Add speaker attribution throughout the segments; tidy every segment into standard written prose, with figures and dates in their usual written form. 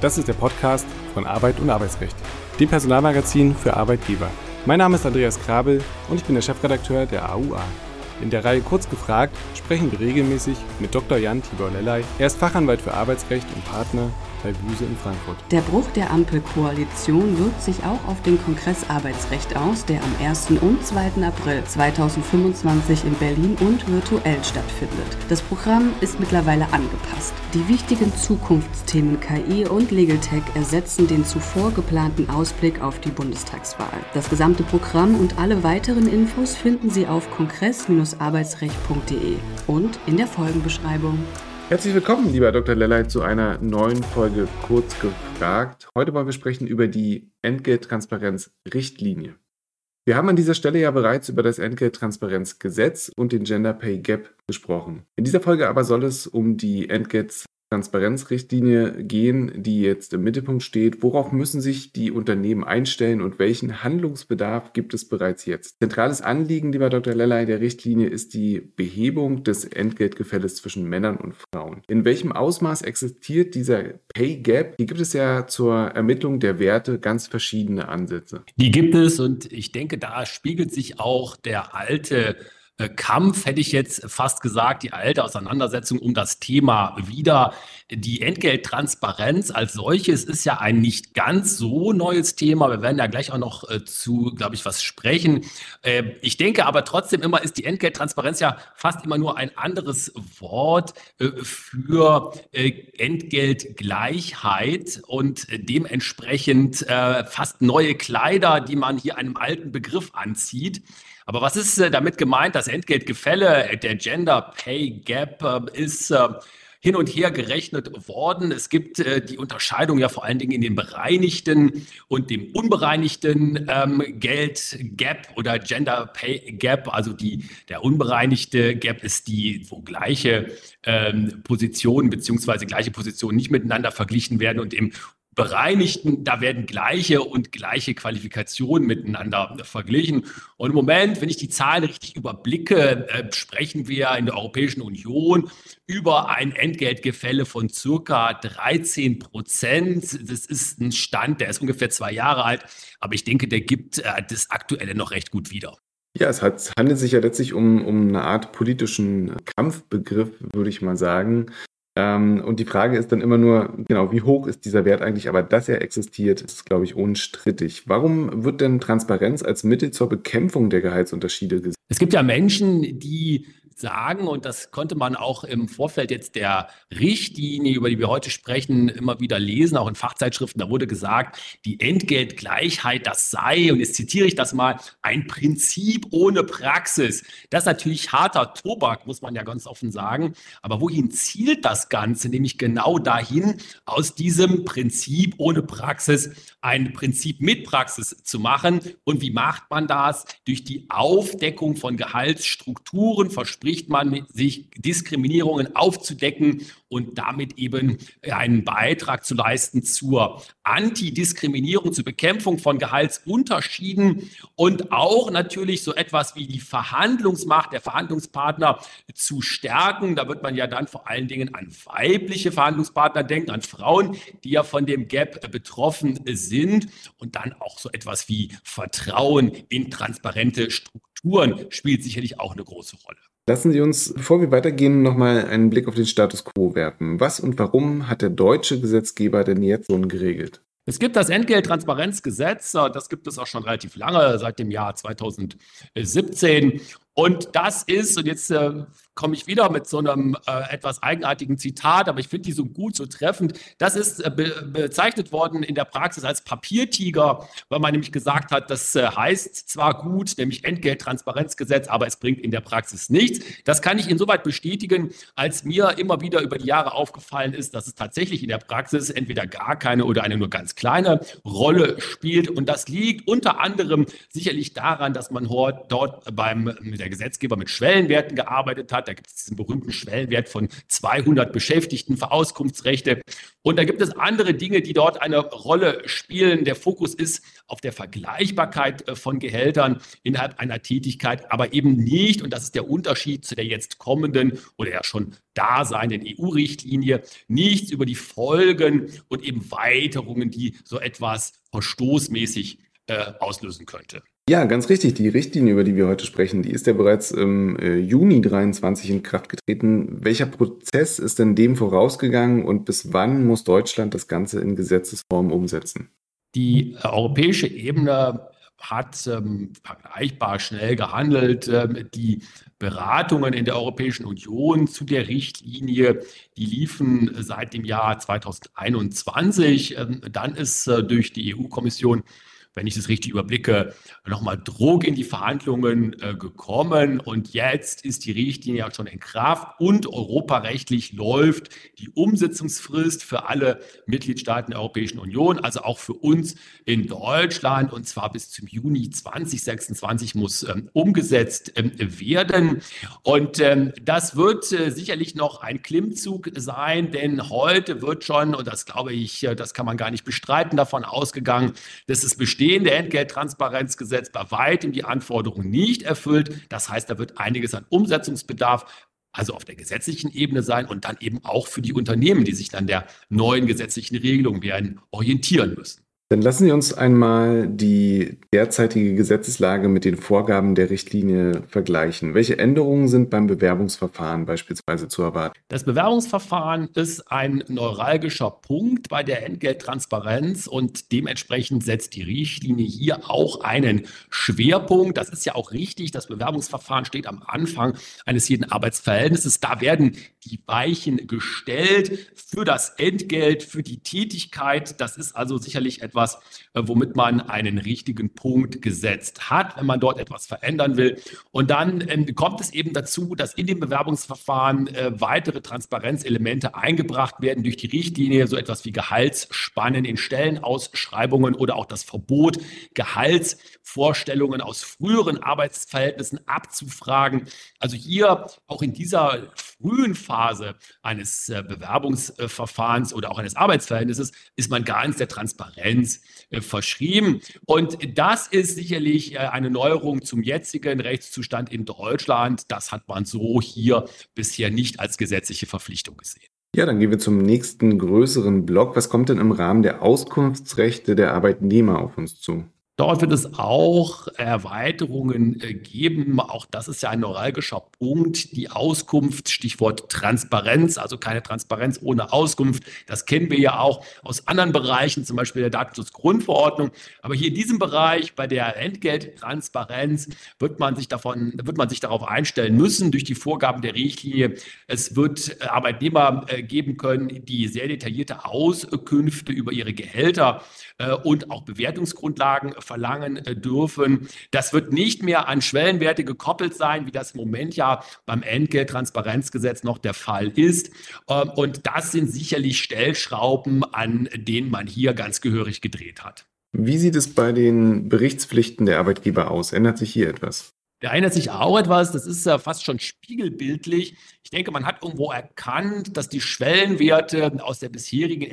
Speaker 1: Das ist der Podcast von Arbeit und Arbeitsrecht, dem Personalmagazin für Arbeitgeber. Mein Name ist Andreas Krabel und ich bin der Chefredakteur der AUA. In der Reihe Kurz gefragt sprechen wir regelmäßig mit Dr. Jan Tibor Lellay. Er ist Fachanwalt für Arbeitsrecht und Partner bei Buse in Frankfurt.
Speaker 2: Der Bruch der Ampelkoalition wirkt sich auch auf den Kongress Arbeitsrecht aus, der am 1. und 2. April 2025 in Berlin und virtuell stattfindet. Das Programm ist mittlerweile angepasst. Die wichtigen Zukunftsthemen KI und Legal Tech ersetzen den zuvor geplanten Ausblick auf die Bundestagswahl. Das gesamte Programm und alle weiteren Infos finden Sie auf kongress-arbeitsrecht.de und in der Folgenbeschreibung.
Speaker 1: Herzlich willkommen, lieber Dr. Lellay, zu einer neuen Folge Kurz gefragt. Heute wollen wir sprechen über die Entgelttransparenz-Richtlinie. Wir haben an dieser Stelle ja bereits über das Entgelttransparenzgesetz und den Gender Pay Gap gesprochen. In dieser Folge aber soll es um die Entgelttransparenzrichtlinie gehen, die jetzt im Mittelpunkt steht. Worauf müssen sich die Unternehmen einstellen und welchen Handlungsbedarf gibt es bereits jetzt? Zentrales Anliegen, lieber Dr. Lellay, der Richtlinie ist die Behebung des Entgeltgefälles zwischen Männern und Frauen. In welchem Ausmaß existiert dieser Pay Gap? Hier gibt es ja zur Ermittlung der Werte ganz verschiedene Ansätze.
Speaker 3: Die gibt es und ich denke, da spiegelt sich auch der alte Kampf, hätte ich jetzt fast gesagt, die alte Auseinandersetzung um das Thema wieder. Die Entgelttransparenz als solches ist ja ein nicht ganz so neues Thema. Wir werden ja gleich auch noch zu, glaube ich, was sprechen. Ich denke aber trotzdem immer, ist die Entgelttransparenz ja fast immer nur ein anderes Wort für Entgeltgleichheit und dementsprechend fast neue Kleider, die man hier einem alten Begriff anzieht. Aber was ist damit gemeint? Das Entgeltgefälle, der Gender Pay Gap ist hin und her gerechnet worden. Es gibt die Unterscheidung ja vor allen Dingen in dem bereinigten und dem unbereinigten Geld Gap oder Gender Pay Gap. Also der unbereinigte Gap ist die, wo gleiche Positionen beziehungsweise gleiche Positionen nicht miteinander verglichen werden, und im Bereinigten, da werden gleiche und gleiche Qualifikationen miteinander verglichen. Und im Moment, wenn ich die Zahlen richtig überblicke, sprechen wir in der Europäischen Union über ein Entgeltgefälle von circa 13%. Das ist ein Stand, der ist ungefähr 2 Jahre alt, aber ich denke, der gibt das Aktuelle noch recht gut wieder.
Speaker 1: Ja, es handelt sich ja letztlich um eine Art politischen Kampfbegriff, würde ich mal sagen. Und die Frage ist dann immer nur, genau, wie hoch ist dieser Wert eigentlich? Aber dass er existiert, ist, glaube ich, unstrittig. Warum wird denn Transparenz als Mittel zur Bekämpfung der Gehaltsunterschiede gesehen?
Speaker 3: Es gibt ja Menschen, die sagen, und das konnte man auch im Vorfeld jetzt der Richtlinie, über die wir heute sprechen, immer wieder lesen, auch in Fachzeitschriften, da wurde gesagt, die Entgeltgleichheit, das sei, und jetzt zitiere ich das mal, ein Prinzip ohne Praxis. Das ist natürlich harter Tobak, muss man ja ganz offen sagen. Aber wohin zielt das Ganze? Nämlich genau dahin, aus diesem Prinzip ohne Praxis ein Prinzip mit Praxis zu machen. Und wie macht man das? Durch die Aufdeckung von Gehaltsstrukturen verspricht man sich, Diskriminierungen aufzudecken und damit eben einen Beitrag zu leisten zur Antidiskriminierung, zur Bekämpfung von Gehaltsunterschieden und auch natürlich so etwas wie die Verhandlungsmacht der Verhandlungspartner zu stärken. Da wird man ja dann vor allen Dingen an weibliche Verhandlungspartner denken, an Frauen, die ja von dem Gap betroffen sind, und dann auch so etwas wie Vertrauen in transparente Strukturen spielt sicherlich auch eine große Rolle.
Speaker 1: Lassen Sie uns, bevor wir weitergehen, nochmal einen Blick auf den Status quo werfen. Was und warum hat der deutsche Gesetzgeber denn jetzt so geregelt?
Speaker 3: Es gibt das Entgelttransparenzgesetz, das gibt es auch schon relativ lange, seit dem Jahr 2017. Und das ist, und jetzt komme ich wieder mit so einem etwas eigenartigen Zitat, aber ich finde die so gut, so treffend. Das ist bezeichnet worden in der Praxis als Papiertiger, weil man nämlich gesagt hat, das heißt zwar gut, nämlich Entgelttransparenzgesetz, aber es bringt in der Praxis nichts. Das kann ich insoweit bestätigen, als mir immer wieder über die Jahre aufgefallen ist, dass es tatsächlich in der Praxis entweder gar keine oder eine nur ganz kleine Rolle spielt. Und das liegt unter anderem sicherlich daran, dass man dort der Gesetzgeber mit Schwellenwerten gearbeitet hat, hat. Da gibt es diesen berühmten Schwellenwert von 200 Beschäftigten für Auskunftsrechte. Und da gibt es andere Dinge, die dort eine Rolle spielen. Der Fokus ist auf der Vergleichbarkeit von Gehältern innerhalb einer Tätigkeit, aber eben nicht, und das ist der Unterschied zu der jetzt kommenden oder ja schon daseinenden EU-Richtlinie, nichts über die Folgen und eben Weiterungen, die so etwas verstoßmäßig auslösen könnte.
Speaker 1: Ja, ganz richtig. Die Richtlinie, über die wir heute sprechen, die ist ja bereits im Juni 23 in Kraft getreten. Welcher Prozess ist denn dem vorausgegangen und bis wann muss Deutschland das Ganze in Gesetzesform umsetzen?
Speaker 3: Die europäische Ebene hat vergleichbar schnell gehandelt. Die Beratungen in der Europäischen Union zu der Richtlinie, die liefen seit dem Jahr 2021. Dann ist durch die EU-Kommission, wenn ich das richtig überblicke, nochmal Druck in die Verhandlungen gekommen. Und jetzt ist die Richtlinie ja schon in Kraft und europarechtlich läuft die Umsetzungsfrist für alle Mitgliedstaaten der Europäischen Union, also auch für uns in Deutschland. Und zwar bis zum Juni 2026 muss umgesetzt werden. Und das wird sicherlich noch ein Klimmzug sein, denn heute wird schon, und das glaube ich, das kann man gar nicht bestreiten, davon ausgegangen, dass es bestehende Entgelttransparenzgesetz bei weitem die Anforderungen nicht erfüllt. Das heißt, da wird einiges an Umsetzungsbedarf, also auf der gesetzlichen Ebene sein und dann eben auch für die Unternehmen, die sich an der neuen gesetzlichen Regelung werden orientieren müssen.
Speaker 1: Dann lassen Sie uns einmal die derzeitige Gesetzeslage mit den Vorgaben der Richtlinie vergleichen. Welche Änderungen sind beim Bewerbungsverfahren beispielsweise zu erwarten?
Speaker 3: Das Bewerbungsverfahren ist ein neuralgischer Punkt bei der Entgelttransparenz und dementsprechend setzt die Richtlinie hier auch einen Schwerpunkt. Das ist ja auch richtig. Das Bewerbungsverfahren steht am Anfang eines jeden Arbeitsverhältnisses. Da werden die Weichen gestellt für das Entgelt, für die Tätigkeit. Das ist also sicherlich etwas, womit man einen richtigen Punkt gesetzt hat, wenn man dort etwas verändern will. Und dann kommt es eben dazu, dass in dem Bewerbungsverfahren weitere Transparenzelemente eingebracht werden durch die Richtlinie, so etwas wie Gehaltsspannen in Stellenausschreibungen oder auch das Verbot, Gehaltsvorstellungen aus früheren Arbeitsverhältnissen abzufragen. Also hier auch in dieser frühen Phase eines Bewerbungsverfahrens oder auch eines Arbeitsverhältnisses ist man ganz der Transparenz verschrieben. Und das ist sicherlich eine Neuerung zum jetzigen Rechtszustand in Deutschland. Das hat man so hier bisher nicht als gesetzliche Verpflichtung gesehen.
Speaker 1: Ja, dann gehen wir zum nächsten größeren Block. Was kommt denn im Rahmen der Auskunftsrechte der Arbeitnehmer auf uns zu?
Speaker 3: Dort wird es auch Erweiterungen geben. Auch das ist ja ein neuralgischer Punkt. Die Auskunft, Stichwort Transparenz, also keine Transparenz ohne Auskunft. Das kennen wir ja auch aus anderen Bereichen, zum Beispiel der Datenschutzgrundverordnung. Aber hier in diesem Bereich, bei der Entgelttransparenz, wird man sich darauf einstellen müssen durch die Vorgaben der Richtlinie. Es wird Arbeitnehmer geben können, die sehr detaillierte Auskünfte über ihre Gehälter und auch Bewertungsgrundlagen verlangen dürfen. Das wird nicht mehr an Schwellenwerte gekoppelt sein, wie das im Moment ja beim Entgelttransparenzgesetz noch der Fall ist. Und das sind sicherlich Stellschrauben, an denen man hier ganz gehörig gedreht hat.
Speaker 1: Wie sieht es bei den Berichtspflichten der Arbeitgeber aus? Ändert sich hier etwas?
Speaker 3: Da ändert sich auch etwas, das ist ja fast schon spiegelbildlich. Ich denke, man hat irgendwo erkannt, dass die Schwellenwerte aus der bisherigen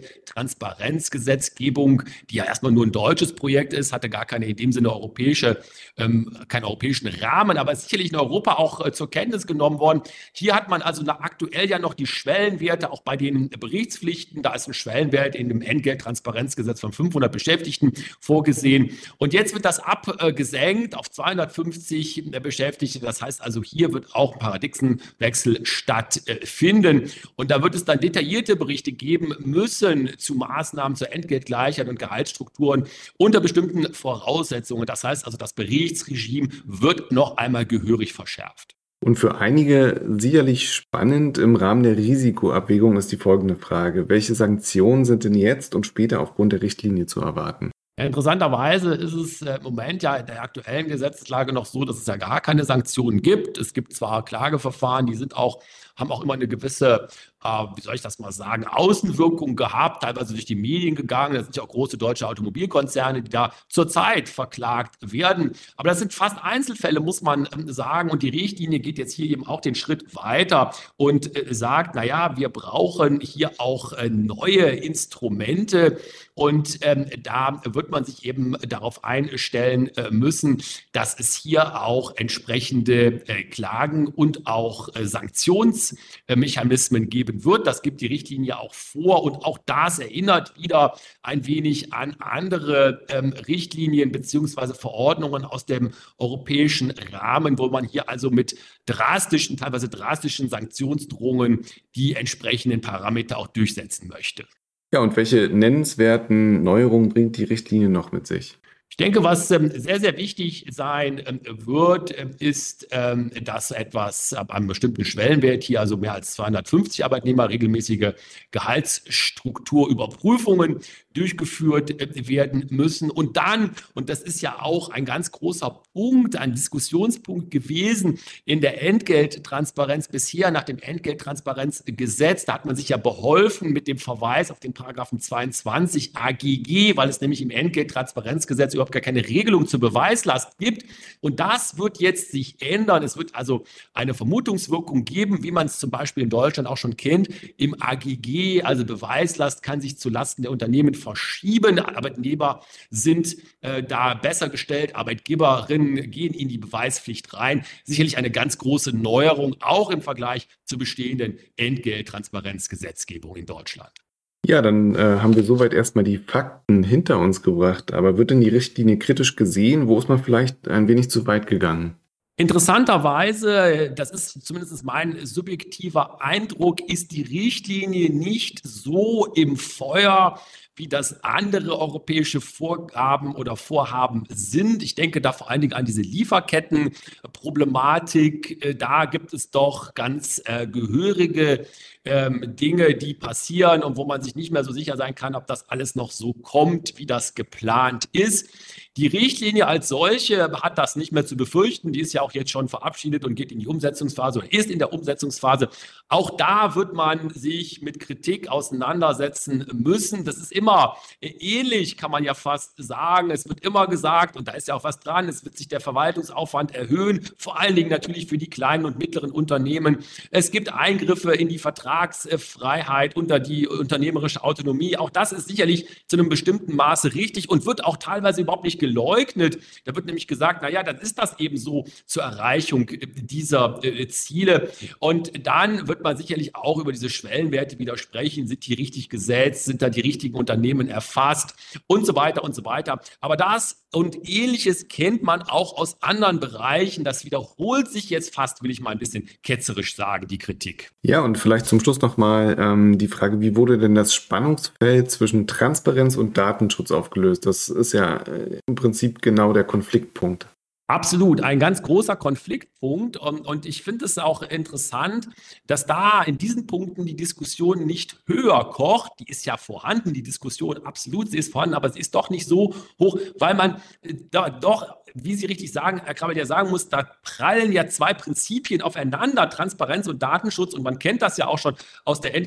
Speaker 3: Entgelttransparenzgesetzgebung, die ja erstmal nur ein deutsches Projekt ist, hatte gar keine in dem Sinne keinen europäischen Rahmen, aber ist sicherlich in Europa auch zur Kenntnis genommen worden. Hier hat man also aktuell ja noch die Schwellenwerte auch bei den Berichtspflichten. Da ist ein Schwellenwert in dem Entgelttransparenzgesetz von 500 Beschäftigten vorgesehen. Und jetzt wird das abgesenkt auf 250 Beschäftigte. Das heißt also, hier wird auch ein Paradigmenwechsel stattfinden. Und da wird es dann detaillierte Berichte geben müssen zu Maßnahmen zur Entgeltgleichheit und Gehaltsstrukturen unter bestimmten Voraussetzungen. Das heißt also, das Berichtsregime wird noch einmal gehörig verschärft.
Speaker 1: Und für einige sicherlich spannend im Rahmen der Risikoabwägung ist die folgende Frage: Welche Sanktionen sind denn jetzt und später aufgrund der Richtlinie zu erwarten?
Speaker 3: Ja, interessanterweise ist es im Moment ja in der aktuellen Gesetzeslage noch so, dass es ja gar keine Sanktionen gibt. Es gibt zwar Klageverfahren, die sind auch haben auch immer eine gewisse, wie soll ich das mal sagen, Außenwirkung gehabt, teilweise durch die Medien gegangen. Das sind ja auch große deutsche Automobilkonzerne, die da zurzeit verklagt werden. Aber das sind fast Einzelfälle, muss man sagen. Und die Richtlinie geht jetzt hier eben auch den Schritt weiter und sagt, naja, wir brauchen hier auch neue Instrumente. Und da wird man sich eben darauf einstellen müssen, dass es hier auch entsprechende Klagen und auch Sanktionsmechanismen geben wird. Das gibt die Richtlinie auch vor. Und auch das erinnert wieder ein wenig an andere Richtlinien beziehungsweise Verordnungen aus dem europäischen Rahmen, wo man hier also mit teilweise drastischen Sanktionsdrohungen die entsprechenden Parameter auch durchsetzen möchte.
Speaker 1: Ja, und welche nennenswerten Neuerungen bringt die Richtlinie noch mit sich?
Speaker 3: Ich denke, was sehr, sehr wichtig sein wird, ist, dass etwas ab einem bestimmten Schwellenwert hier, also mehr als 250 Arbeitnehmer, regelmäßige Gehaltsstrukturüberprüfungen durchgeführt werden müssen. Und dann, und das ist ja auch ein ganz großer Punkt, ein Diskussionspunkt gewesen in der Entgelttransparenz bisher nach dem Entgelttransparenzgesetz, da hat man sich ja beholfen mit dem Verweis auf den Paragraphen 22 AGG, weil es nämlich im Entgelttransparenzgesetz überhaupt gar keine Regelung zur Beweislast gibt. Und das wird jetzt sich ändern. Es wird also eine Vermutungswirkung geben, wie man es zum Beispiel in Deutschland auch schon kennt. Im AGG, also Beweislast, kann sich zulasten der Unternehmen verschieben. Arbeitnehmer sind da besser gestellt. Arbeitgeberinnen gehen in die Beweispflicht rein. Sicherlich eine ganz große Neuerung, auch im Vergleich zur bestehenden Entgelttransparenzgesetzgebung in Deutschland.
Speaker 1: Ja, dann haben wir soweit erstmal die Fakten hinter uns gebracht. Aber wird denn die Richtlinie kritisch gesehen? Wo ist man vielleicht ein wenig zu weit gegangen?
Speaker 3: Interessanterweise, das ist zumindest mein subjektiver Eindruck, ist die Richtlinie nicht so im Feuer, wie das andere europäische Vorgaben oder Vorhaben sind. Ich denke da vor allen Dingen an diese Lieferkettenproblematik. Da gibt es doch ganz gehörige Dinge, die passieren und wo man sich nicht mehr so sicher sein kann, ob das alles noch so kommt, wie das geplant ist. Die Richtlinie als solche hat das nicht mehr zu befürchten. Die ist ja auch jetzt schon verabschiedet und geht in die Umsetzungsphase oder ist in der Umsetzungsphase. Auch da wird man sich mit Kritik auseinandersetzen müssen. Das ist immer ähnlich, kann man ja fast sagen. Es wird immer gesagt, und da ist ja auch was dran, es wird sich der Verwaltungsaufwand erhöhen, vor allen Dingen natürlich für die kleinen und mittleren Unternehmen. Es gibt Eingriffe in die Vertragsfreiheit, unter die unternehmerische Autonomie. Auch das ist sicherlich zu einem bestimmten Maße richtig und wird auch teilweise überhaupt nicht geleugnet. Da wird nämlich gesagt, naja, dann ist das eben so zur Erreichung dieser Ziele. Und dann wird man sicherlich auch über diese Schwellenwerte wieder sprechen. Sind die richtig gesetzt? Sind da die richtigen Unternehmen erfasst? Und so weiter und so weiter. Aber das und Ähnliches kennt man auch aus anderen Bereichen. Das wiederholt sich jetzt fast, will ich mal ein bisschen ketzerisch sagen, die Kritik.
Speaker 1: Ja, und vielleicht zum Schluss nochmal die Frage, wie wurde denn das Spannungsfeld zwischen Transparenz und Datenschutz aufgelöst? Das ist ja im Prinzip genau der Konfliktpunkt.
Speaker 3: Absolut, ein ganz großer Konfliktpunkt. Und ich finde es auch interessant, dass da in diesen Punkten die Diskussion nicht höher kocht. Die ist ja vorhanden, die Diskussion absolut, sie ist vorhanden, aber sie ist doch nicht so hoch, weil man da doch, wie Sie richtig sagen, Herr Krabbelt, ja sagen muss, da prallen ja zwei Prinzipien aufeinander, Transparenz und Datenschutz. Und man kennt das ja auch schon aus der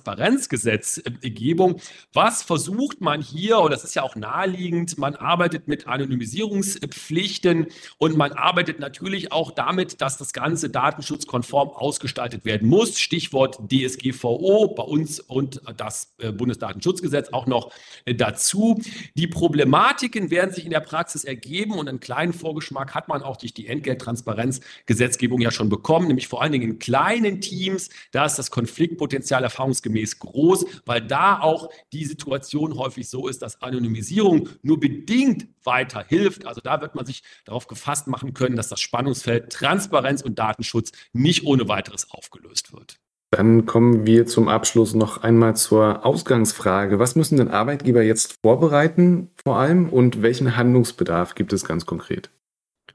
Speaker 3: Entgelttransparenzgesetzgebung. Was versucht man hier, und das ist ja auch naheliegend, man arbeitet mit Anonymisierungspflichten und man arbeitet natürlich auch damit, dass das Ganze datenschutzkonform ausgestaltet werden muss. Stichwort DSGVO bei uns und das Bundesdatenschutzgesetz auch noch dazu. Die Problematiken werden sich in der Praxis ergeben und einen kleinen Vorgeschmack hat man auch durch die Entgelttransparenzgesetzgebung ja schon bekommen, nämlich vor allen Dingen in kleinen Teams. Da ist das Konfliktpotenzial erfahrungsgemäß groß, weil da auch die Situation häufig so ist, dass Anonymisierung nur bedingt weiterhilft. Also da wird man sich darauf gefasst machen können, dass das Spannungsfeld Transparenz und Datenschutz nicht ohne weiteres aufgelöst wird.
Speaker 1: Dann kommen wir zum Abschluss noch einmal zur Ausgangsfrage. Was müssen denn Arbeitgeber jetzt vorbereiten vor allem und welchen Handlungsbedarf gibt es ganz konkret?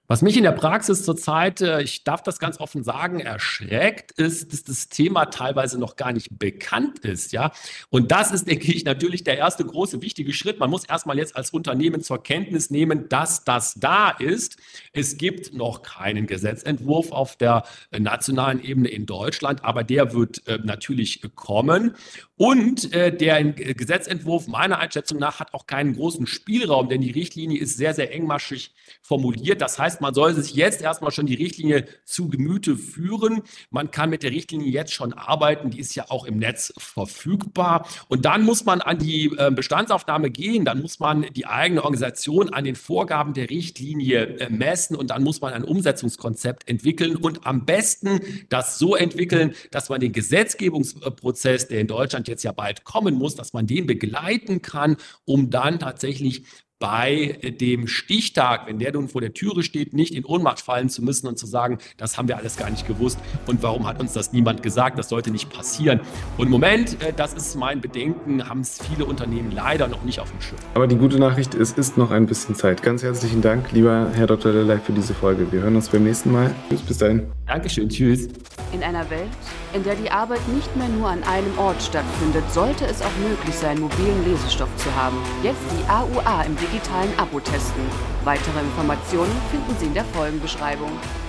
Speaker 3: Was mich in der Praxis zurzeit, ich darf das ganz offen sagen, erschreckt, ist, dass das Thema teilweise noch gar nicht bekannt ist, ja. Und das ist, denke ich, natürlich der erste große, wichtige Schritt. Man muss erstmal jetzt als Unternehmen zur Kenntnis nehmen, dass das da ist. Es gibt noch keinen Gesetzentwurf auf der nationalen Ebene in Deutschland, aber der wird natürlich kommen. Und der Gesetzentwurf meiner Einschätzung nach hat auch keinen großen Spielraum, denn die Richtlinie ist sehr, sehr engmaschig formuliert. Das heißt, man soll sich jetzt erstmal schon die Richtlinie zu Gemüte führen. Man kann mit der Richtlinie jetzt schon arbeiten. Die ist ja auch im Netz verfügbar. Und dann muss man an die Bestandsaufnahme gehen. Dann muss man die eigene Organisation an den Vorgaben der Richtlinie messen. Und dann muss man ein Umsetzungskonzept entwickeln und am besten das so entwickeln, dass man den Gesetzgebungsprozess, der in Deutschland jetzt ja bald kommen muss, dass man den begleiten kann, um dann tatsächlich bei dem Stichtag, wenn der nun vor der Türe steht, nicht in Ohnmacht fallen zu müssen und zu sagen, das haben wir alles gar nicht gewusst und warum hat uns das niemand gesagt, das sollte nicht passieren. Und im Moment, das ist mein Bedenken, haben es viele Unternehmen leider noch nicht auf dem Schirm.
Speaker 1: Aber die gute Nachricht, es ist noch ein bisschen Zeit. Ganz herzlichen Dank, lieber Herr Dr. Lelei, für diese Folge. Wir hören uns beim nächsten Mal. Tschüss, bis dahin.
Speaker 3: Dankeschön, tschüss.
Speaker 2: In einer Welt, in der die Arbeit nicht mehr nur an einem Ort stattfindet, sollte es auch möglich sein, mobilen Lesestoff zu haben. Jetzt die AUA im digitalen Abo testen. Weitere Informationen finden Sie in der Folgenbeschreibung.